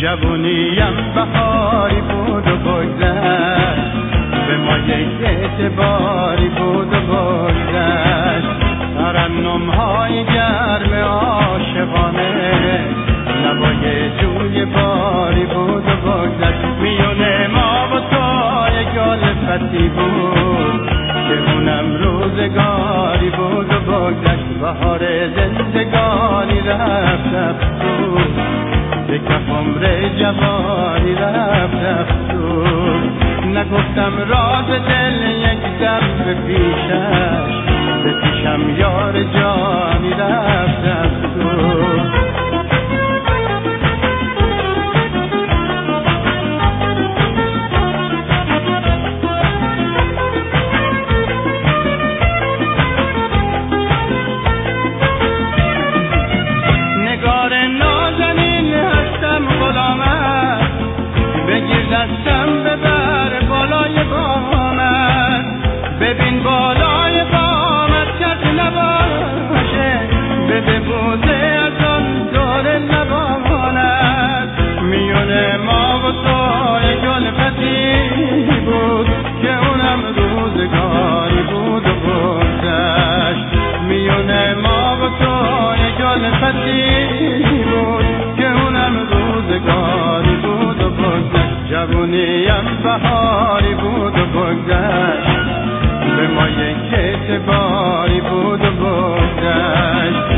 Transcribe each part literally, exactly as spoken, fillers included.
جوونیم بهاری بود و بگذشت، به ما یک اعتباری بود و بگذشت. ترنم‌های گرم عاشقانه، نوای جوی باری بود و بگذشت. میونه ما و تو یک الفتی بود که اونم روزگاری بود و بگذشت. بهار زندگانی رفت رفت بود، به کف عمر جوانی رفت رفت بود. نگفتم راز دل یک دم به پیشش، به پیشم یار جانی رفت رفت بود. دستم ببر بالای بامت، ببین بالای بامت کس نباشه، بده بوزه از آن دور نبامانت. میونه ما و تو یک الفتی بود که اونم روزگاری بود و بگذشت. میونه ما و تو یک الفتی بود که اونم روزگاری بود و بگذشت. جوونیم بهاری بود و بگذشت، به ما یک اعتباری بود و بگذشت.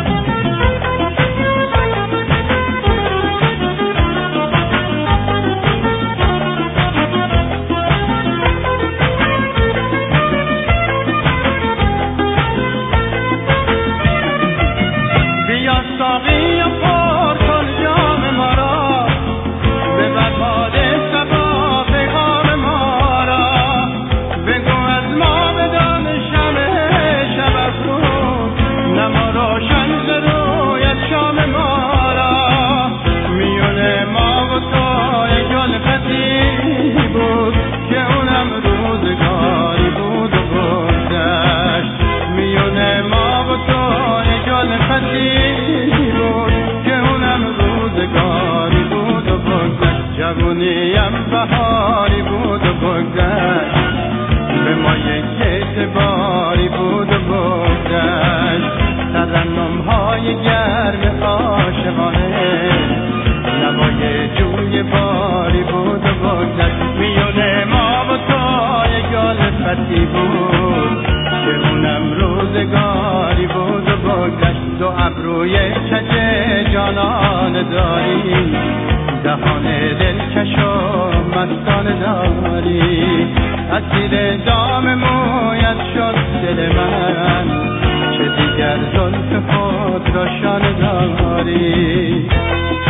بیا ساقی و پر کن جام ما را، ببر باد صبا پیغام ما را. بگو از ما بدان شمع شب افروز، نما روشن ز رویت شام ما را. میونه ما و تو یک الفتی بود که اونم روزگاری بود و بگذشت. میونه ما و تو یک الفتی بود که اونم روزگاری بود و بگذشت. جوونیم بهاری بود و بگذشت، به ما یک اعتباری بود و بگذشت. ترنم‌های گرم عاشقانه، نوای جوی باری بود و بگذشت. میونه ما و تو یک الفتی بود که اونم روزگاری بود و بگذشت. دو ابروی کج جانان داری، دهان دلکش و مستانه داری. اسیر دام مویت شد دل من، چه دیگر زلف خود را شانه داری.